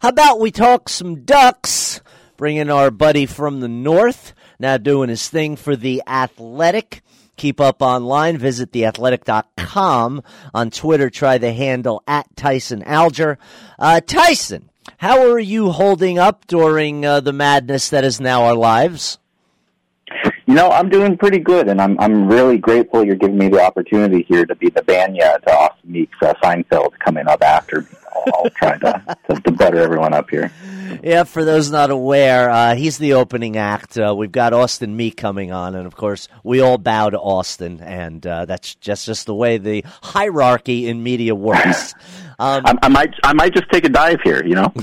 How about we talk some Ducks? Bring in our buddy from the north, now doing his thing for The Athletic. Keep up online. Visit theathletic.com. On Twitter, try the handle @TysonAlger. Tyson, how are you holding up during the madness that is now our lives? I'm doing pretty good, and I'm really grateful you're giving me the opportunity here to be the Banya to Austin Meeks Seinfeld coming up after me. I'll try to butter everyone up here. Yeah, for those not aware, he's the opening act. We've got Austin Meek coming on, and of course, we all bow to Austin, and that's just the way the hierarchy in media works. I might just take a dive here,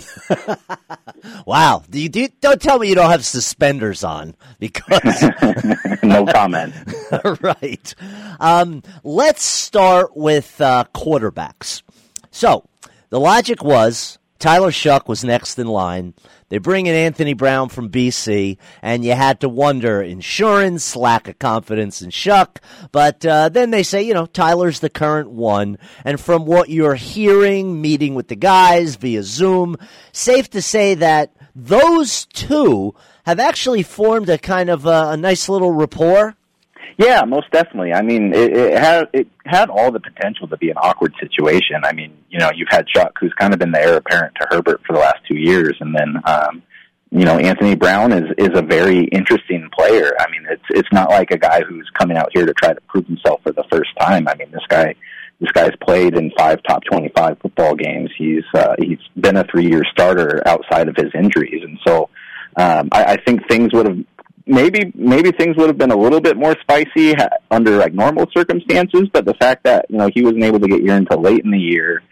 Wow, don't tell me you don't have suspenders on, because no comment. Right. Let's start with quarterbacks. So the logic was Tyler Shough was next in line. They bring in Anthony Brown from BC, and you had to wonder, insurance, lack of confidence in Shough. But then they say, Tyler's the current one. And from what you're hearing, meeting with the guys via Zoom, safe to say that those two have actually formed a kind of a nice little rapport. Yeah, most definitely. I mean, it had all the potential to be an awkward situation. I mean, you've had Shough, who's kind of been the heir apparent to Herbert for the last 2 years, and then, Anthony Brown is a very interesting player. I mean, it's not like a guy who's coming out here to try to prove himself for the first time. I mean, this guy's played in 5 top 25 football games. He's been a 3-year starter outside of his injuries, and so I think things would have. Maybe things would have been a little bit more spicy under normal circumstances, but the fact that he wasn't able to get here until late in the year,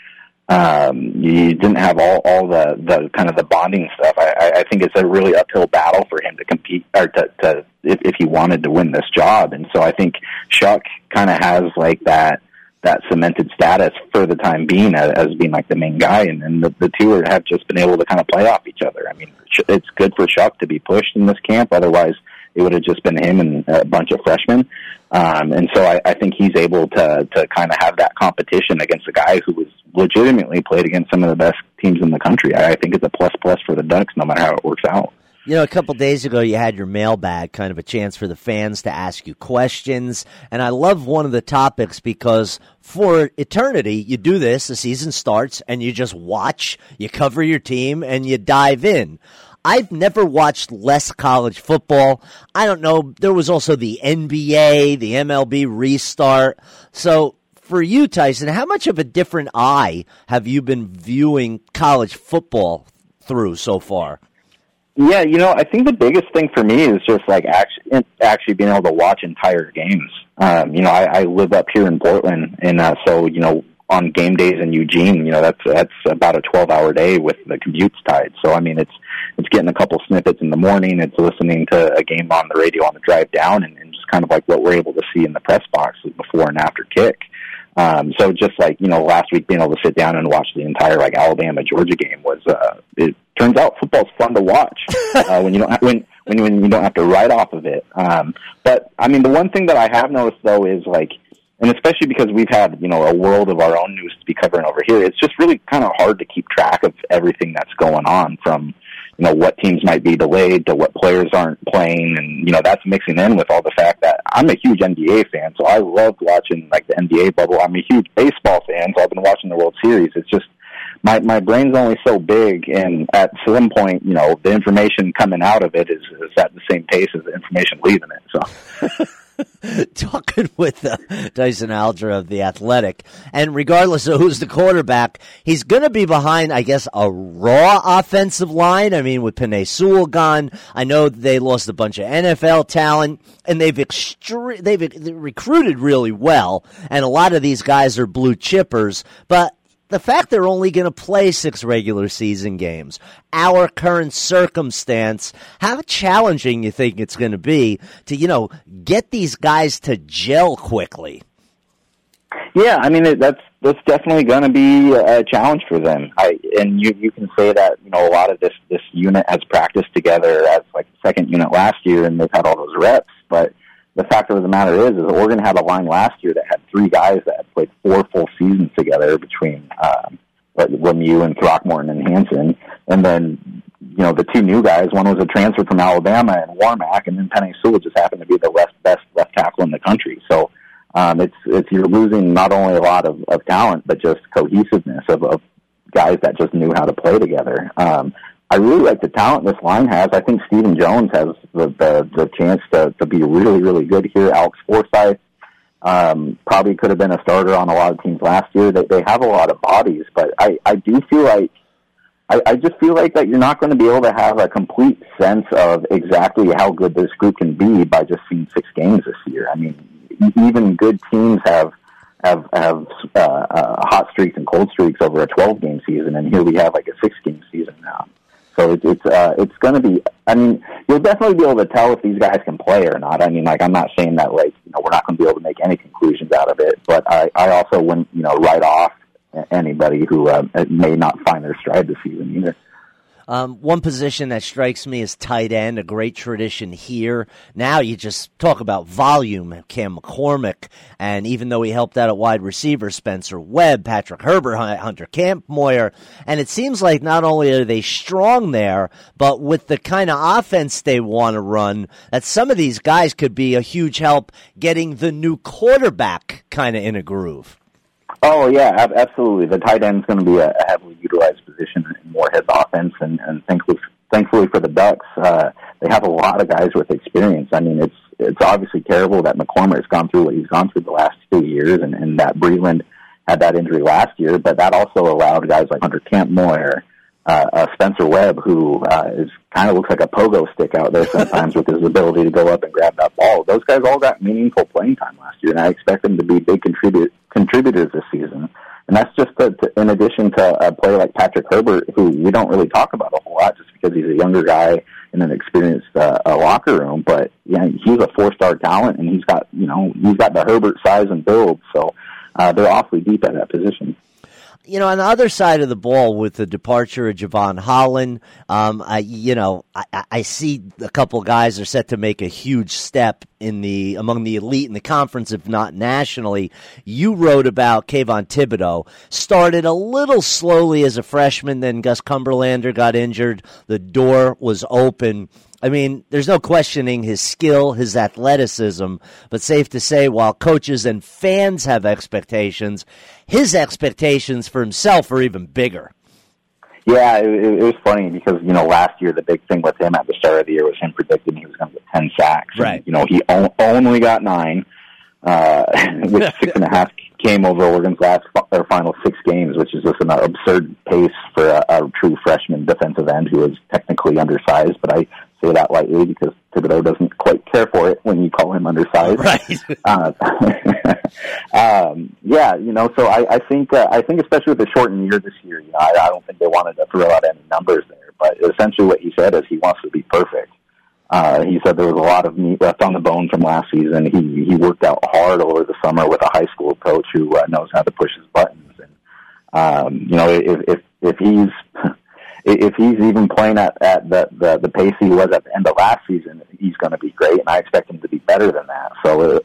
you didn't have all the kind of the bonding stuff. I think it's a really uphill battle for him to compete or to if he wanted to win this job, and so I think Shough kind of has that cemented status for the time being as being the main guy, and the two have just been able to kind of play off each other. I mean, it's good for Shough to be pushed in this camp. Otherwise, it would have just been him and a bunch of freshmen. And so I think he's able to kind of have that competition against a guy who was legitimately played against some of the best teams in the country. I think it's a plus for the Ducks, no matter how it works out. A couple days ago, you had your mailbag, kind of a chance for the fans to ask you questions. And I love one of the topics because for eternity, you do this, the season starts, and you just watch, you cover your team, and you dive in. I've never watched less college football. I don't know. There was also the NBA, the MLB restart. So for you, Tyson, how much of a different eye have you been viewing college football through so far? Yeah, I think the biggest thing for me is just actually being able to watch entire games. I live up here in Portland, and so on game days in Eugene, that's about a 12-hour day with the commutes tied. So I mean, it's getting a couple snippets in the morning. It's listening to a game on the radio on the drive down, and just kind of what we're able to see in the press box before and after kick. So just last week being able to sit down and watch the entire Alabama-Georgia game was it turns out football's fun to watch when you don't have to write off of it. But I mean, the one thing that I have noticed though is and especially because we've had a world of our own news to be covering over here, it's just really kind of hard to keep track of everything that's going on, from what teams might be delayed to what players aren't playing, and that's mixing in with all the fact that I'm a huge NBA fan, so I loved watching the NBA bubble. I'm a huge baseball fan, so I've been watching the World Series. It's just my brain's only so big, and at some point, the information coming out of it is at the same pace as the information leaving it. So. Talking with Tyson Alger of The Athletic, and regardless of who's the quarterback, he's going to be behind, I guess, a raw offensive line. I mean, with Penei Sewell gone, I know they lost a bunch of NFL talent, and they've recruited really well, and a lot of these guys are blue chippers, but the fact they're only going to play 6 regular season games, our current circumstance, how challenging you think it's going to be to, get these guys to gel quickly? Yeah, I mean, that's definitely going to be a challenge for them. And you can say that, a lot of this unit has practiced together as the second unit last year, and they've had all those reps, but the fact of the matter is Oregon had a line last year that had 3 guys that had played 4 full seasons together between Lemieux and Throckmorton and Hansen. And then, the two new guys, one was a transfer from Alabama and Warmack, and then Penei Sewell just happened to be the best left tackle in the country. So it's you're losing not only a lot of talent, but just cohesiveness of guys that just knew how to play together. I really like the talent this line has. I think Stephen Jones has the chance to be really, really good here. Alex Forsythe probably could have been a starter on a lot of teams last year. They have a lot of bodies, but I do feel like I just feel like that you're not going to be able to have a complete sense of exactly how good this group can be by just seeing 6 games this year. I mean, even good teams have hot streaks and cold streaks over a 12-game season, and here we have like a 6-game season now. So it's going to be. I mean, you'll definitely be able to tell if these guys can play or not. I mean, like, I'm not saying that we're not going to be able to make any conclusions out of it, but I also wouldn't write off anybody who may not find their stride this season either. One position that strikes me as tight end, a great tradition here. Now you just talk about volume, Cam McCormick, and even though he helped out at wide receiver, Spencer Webb, Patrick Herbert, Hunter Kampmoyer, and it seems like not only are they strong there, but with the kind of offense they want to run, that some of these guys could be a huge help getting the new quarterback kind of in a groove. Oh, yeah, absolutely. The tight end is going to be a heavily utilized position in Moorhead's offense, and thankfully for the Ducks, they have a lot of guys with experience. I mean, it's obviously terrible that McCormick has gone through what he's gone through the last 2 years, and that Breland had that injury last year, but that also allowed guys like Hunter Kampmoyer, Spencer Webb, who kind of looks like a pogo stick out there sometimes with his ability to go up and grab that ball. Those guys all got meaningful playing time last year, and I expect them to be big contributors this season. And that's just in addition to a player like Patrick Herbert, who we don't really talk about a whole lot just because he's a younger guy in an experienced locker room. But yeah, he's a 4-star talent, and he's got the Herbert size and build. So they're awfully deep at that position. On the other side of the ball, with the departure of Javon Holland, I see a couple guys are set to make a huge step among the elite in the conference, if not nationally. You wrote about Kayvon Thibodeau. Started a little slowly as a freshman, then Gus Cumberlander got injured. The door was open. I mean, there's no questioning his skill, his athleticism, but safe to say, while coaches and fans have expectations, his expectations for himself are even bigger. Yeah, it was funny because, last year the big thing with him at the start of the year was him predicting he was going to get 10 sacks. Right. And, he only got 9, which 6.5 came over Oregon's final 6 games, which is just an absurd pace for a true freshman defensive end who is technically undersized, but I say that lightly because Thibodeau doesn't quite care for it when you call him undersized. Right. So I think especially with the shortened year this year, I don't think they wanted to throw out any numbers there, but essentially what he said is he wants to be perfect. He said there was a lot of meat left on the bone from last season. He worked out hard over the summer with a high school coach who knows how to push his buttons. And if he's even playing at the pace he was at the end of last season, he's going to be great, and I expect him to be better than that. So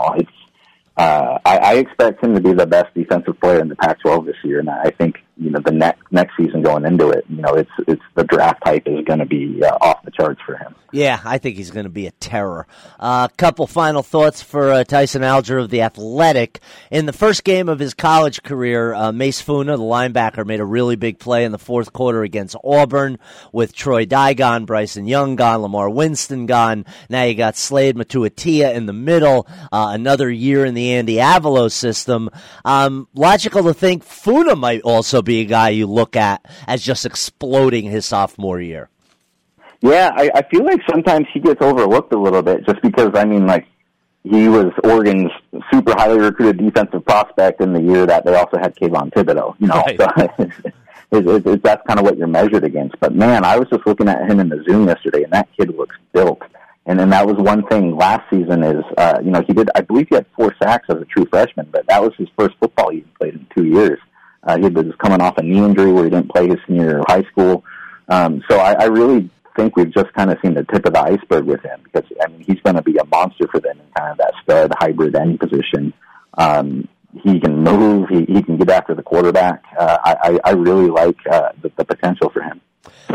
I expect him to be the best defensive player in the Pac-12 this year, and I think the next season going into it, it's the draft hype is going to be off the charts for him. Yeah, I think he's going to be a terror. Couple final thoughts for Tyson Alger of The Athletic. In the first game of his college career, Mace Funa, the linebacker, made a really big play in the fourth quarter against Auburn with Troy Dye gone, Bryson Young gone, Lamar Winston gone. Now you got Slade Matuatia in the middle, another year in the Andy Avalos system. Logical to think Funa might also be a guy you look at as just exploding his sophomore year. Yeah, I feel like sometimes he gets overlooked a little bit just because, he was Oregon's super highly recruited defensive prospect in the year that they also had Kayvon Thibodeau, Right. So that's kind of what you're measured against. But, man, I was just looking at him in the Zoom yesterday, and that kid looks built. And then that was one thing last season is, I believe he had 4 sacks as a true freshman, but that was his first football he played in 2 years. He was coming off a knee injury where he didn't play his senior year of high school. So I really think we've just kind of seen the tip of the iceberg with him because, he's going to be a monster for them in kind of that stud hybrid end position. He can move. He can get after the quarterback. I really like the potential for him.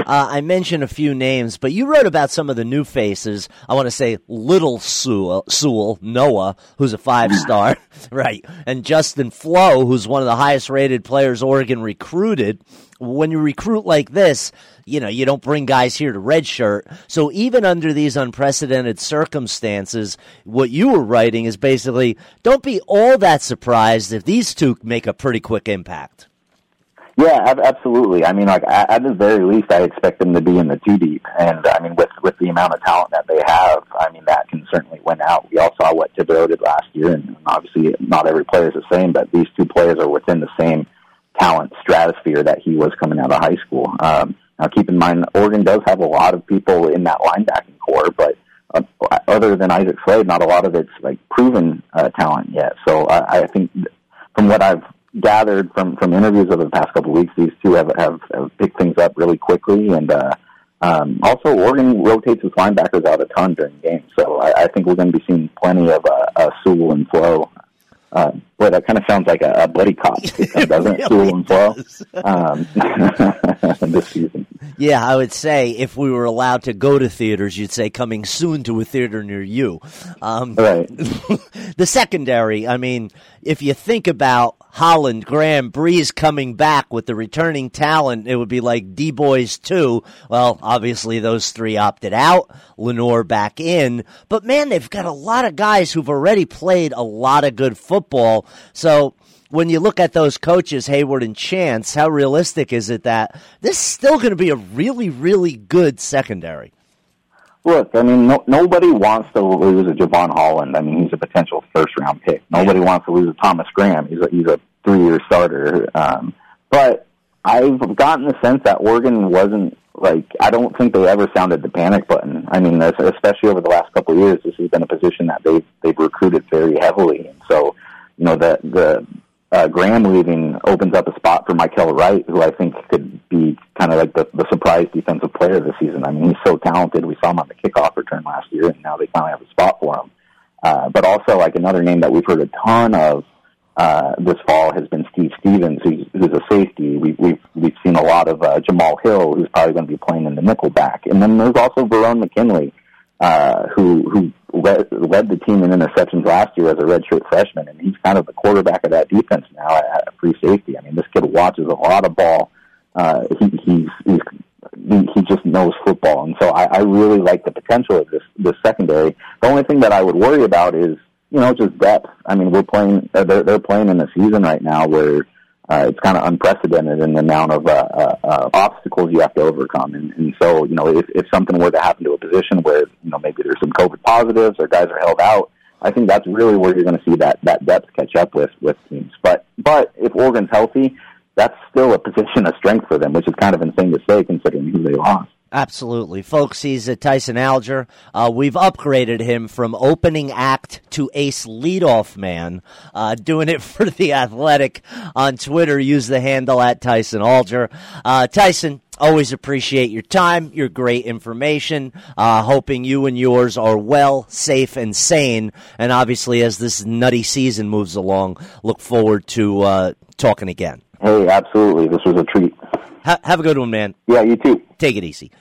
I mentioned a few names, but you wrote about some of the new faces. I want to say Little Sewell, Noah, who's a 5-star, right, and Justin Flo, who's one of the highest-rated players Oregon recruited. When you recruit like this, you know, you don't bring guys here to redshirt. So even under these unprecedented circumstances, what you were writing is basically, don't be all that surprised if these two make a pretty quick impact. Yeah, absolutely. I mean, like, at the very least, I expect them to be in the 2 deep. And, I mean, with the amount of talent that they have, I mean, that can certainly win out. We all saw what Thibodeau did last year, and obviously not every player is the same, but these two players are within the same talent stratosphere that he was coming out of high school. Now, keep in mind, Oregon does have a lot of people in that linebacking core, but other than Isaac Slade, not a lot of it's like proven talent yet. So I think from what I've gathered from interviews over the past couple of weeks, these two have picked things up really quickly, and also Oregon rotates its linebackers out a ton during games. So I think we're going to be seeing plenty of Sewell and Flo. Boy, that kind of sounds like a buddy cop, doesn't it? Sewell and Flo this season. Yeah, I would say if we were allowed to go to theaters, you'd say coming soon to a theater near you. Right. The secondary, I mean, if you think about Holland, Graham, Breeze coming back with the returning talent, it would be like D-Boys 2. Well, obviously those three opted out, Lenore back in. But, man, they've got a lot of guys who've already played a lot of good football. So when you look at those coaches, Hayward and Chance, how realistic is it that this is still going to be a really, really good secondary? Look, I mean, nobody wants to lose a Javon Holland. I mean, he's a potential first-round pick. Nobody wants to lose a Thomas Graham. He's a 3-year starter. But I've gotten the sense that Oregon wasn't, like, I don't think they ever sounded the panic button. I mean, especially over the last couple of years, this has been a position that they've recruited very heavily. And so, you know, the Graham leaving opens up a spot for Michael Wright, who I think could be kind of like the surprise defensive player this season. I mean, he's so talented. We saw him on the kickoff return last year, and now they finally have a spot for him. But also, like, another name that we've heard a ton of this fall has been Steve Stevens, who's a safety. We've seen a lot of Jamal Hill, who's probably going to be playing in the nickelback. And then there's also Verone McKinley, who led the team in interceptions last year as a redshirt freshman, and he's kind of the quarterback of that defense now at free safety. I mean, this kid watches a lot of ball. He just knows football, and so I really like the potential of this secondary. The only thing that I would worry about is, you know, just depth. I mean, they're playing in a season right now where it's kind of unprecedented in the amount of obstacles you have to overcome. And so, you know, if something were to happen to a position where, you know, maybe there's some COVID positives or guys are held out, I think that's really where you're going to see that depth catch up with teams. But if Oregon's healthy, that's still a position of strength for them, which is kind of insane to say considering who they lost. Absolutely. Folks, he's Tyson Alger. We've upgraded him from opening act to ace leadoff man, doing it for The Athletic on Twitter. Use the handle at Tyson Alger. Tyson, always appreciate your time, your great information, hoping you and yours are well, safe, and sane. And obviously, as this nutty season moves along, look forward to talking again. Hey, absolutely. This was a treat. Have a good one, man. Yeah, you too. Take it easy.